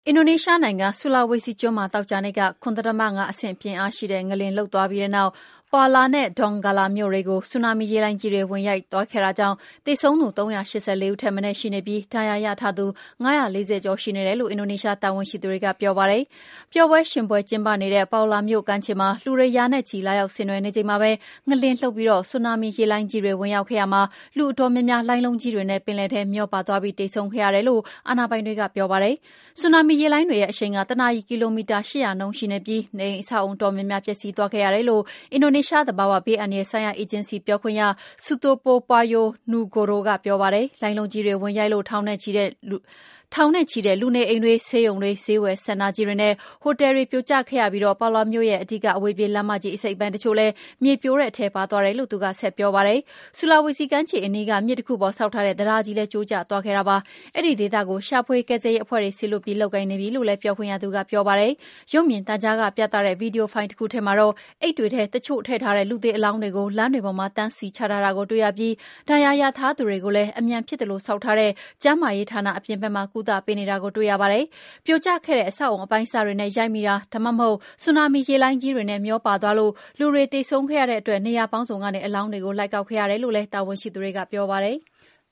အင်ဒိုနီးရှားနိုင်ငံဆူလာဝေစီကျွန်းမှာသောကြာနေ့က 7.5 အဆင့်ပြင်းအားရှိတဲ့ငလျင်လှုပ်သွားပြီးတဲ့နောက်Palu နဲ့ Donggala မြို့တွေကိုဆူနာမီရေလှိုင်းကြီးတွေဝင်ရောက်သွားခဲ့တာကြောင့်သေဆုံးသူ384ဦးထက်မနည်းရှိနေပြီးဒဏ်ရာရထားသူ540ကျော်ရှိနေတယ်လို့အင်ဒိုနီးရှားတာဝန်ရှိသူတွေကပြောပါတယ်။ပျော်ပွဲရွှင်ပွဲကျင်းပနေတဲ့ Palu မြို့ကမ်းခြေမှာလူတွေရာနဲ့ချီလာရောက်ဆင်နွှဲနေချိန်မှာပဲငလျင်လှုပ်ပြီးဆူနာမီရေလှိုင်းကြီးတွေဝင်ရောက်ခဲ့ရာမှာလူအတော်များများလှိုင်းလုံးကြီးတွေနဲ့ပင်လယ်ထဲမျောပါသွားပြီးသေဆုံးခဲ့ရတယ်လို့အာဏာပိုင်တွေကပြောပါတယ်။ဆူနာမီရေလှိုင်းတွေရဲ့အရှိန်ကတနာရီကီလိုမီတာ800နှုန်းရှိနေပြီးနေအိမ်အဆောက်အုံတော်များများပျက်စီးသွားခဲ့ရတယ်လို့အင်ဒိုနီးရှားသဘာဝဘေးအန္တရာယ်ဆိုင်ရာအေဂျင်စီပြောခွင့်ရ Sutopo Purwo Nugroho ကပြောပါတယ်။လှိုင်းလုံးကြီးတွေဝင်ရိုက်လို့ထောင်နဲ့ချီတဲ့လူနေအိမ်တွေဆေးရုံတွေဈေးဝယ်စင်တာကြီးတွေနဲ့ဟိုတယ်တွေပြိုကျခဲ့ရပြီးPaluမြို့ရဲ့အဓိကအဝေးပြေးလမ်းမကြီးအစိတ်အပိုင်းတချို့လည်းမြေပြိုတဲ့အထဲပါသွားတယ်လို့သူကဆက်ပြောပါတယ်။ဆူလာဝေစီကမ်းခြေအနီးကမြစ်တစ်ခုပေါ်ဆောက်ထားတဲ့တံတားကြီးလည်းကျိုးကျသွားခဲ့တာပါ။အဲ့ဒီဒေသကိုရှာဖွေကယ်ဆယ်ရေးအဖွဲ့တွေဆီလွတ်ပြီးလုပ်ကိုင်နေပြီလို့လည်းပြောခွင့်ရသူကပြောပါတယ်။ရုပ်မြင်သံကြားကပြသတဲ့ဗီဒီယိုဖိုင်တစ်ခုထဲမှာတော့အိတ်တွေထဲတချို့ထည့်ထားတဲ့လူသေအလောင်းတွေကိုလမ်းတွေပေါ်မှာတန်းစီချထားတာကိုတွေ့ရပြီးဒဏ်ရာရထားသူတွေကိုလည်းအမြန်ဖြစ်တယ်လို့ဆောက်ထားတဲ့ကျန်းမာရေးဌာနအပြင်ဘက်မှာကုသပေးနေတာကိုတွေ့ရပါတယ်။ပြိုကျခဲ့တဲ့အဆောက်အုံအပိုင်းအစတွေနဲ့ရိုက်မိတာဒါမှမဟုတ်ဆူနာမီရေလှိုင်းကြီးတွေနဲ့မျောပါသွားလို့လူတွေသေဆုံးခဲ့ရတဲ့အတွက်နေရာပေါင်းစုံကနေအလောင်းတွေကိုလိုက်ကောက်ခဲ့ရတယ်လို့လည်းတာဝန်ရှိသူတွေကပြောပါတယ်။